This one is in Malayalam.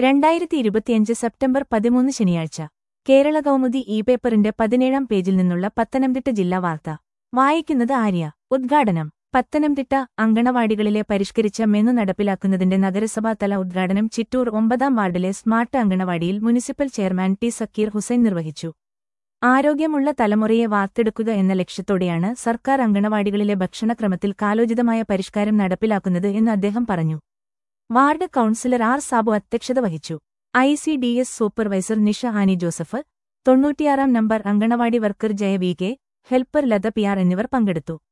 2025 സെപ്റ്റംബർ 13 ശനിയാഴ്ച കേരള കൗമുദി ഇ-പേപ്പറിന്റെ 17-ാം പേജിൽ നിന്നുള്ള പത്തനംതിട്ട ജില്ലാ വാർത്ത വായിക്കുന്നത് ആര്യ. ഉദ്ഘാടനം പത്തനംതിട്ട അങ്കണവാടികളിലെ പരിഷ്കരിച്ച മെനു നടപ്പിലാക്കുന്നതിന്റെ നഗരസഭാതല ഉദ്ഘാടനം ചിറ്റൂർ 9-ാം വാർഡിലെ സ്മാർട്ട് അങ്കണവാടിയിൽ municipal chairman T Sakeer Hussain നിർവഹിച്ചു. ആരോഗ്യമുള്ള തലമുറയെ വാർത്തെടുക്കുക എന്ന ലക്ഷ്യത്തോടെയാണ് സർക്കാർ അങ്കണവാടികളിലെ ഭക്ഷണക്രമത്തിൽ കാലോചിതമായ പരിഷ്കാരം നടപ്പിലാക്കുന്നത് എന്ന് അദ്ദേഹം പറഞ്ഞു. വാർഡ് കൌൺസിലർ ആർ സാബു അധ്യക്ഷത വഹിച്ചു. ICDS സൂപ്പർവൈസർ നിഷ ആനി ജോസഫ്, 96-ാം number anganwadi worker Jaya V K, helper Latha PR എന്നിവർ പങ്കെടുത്തു.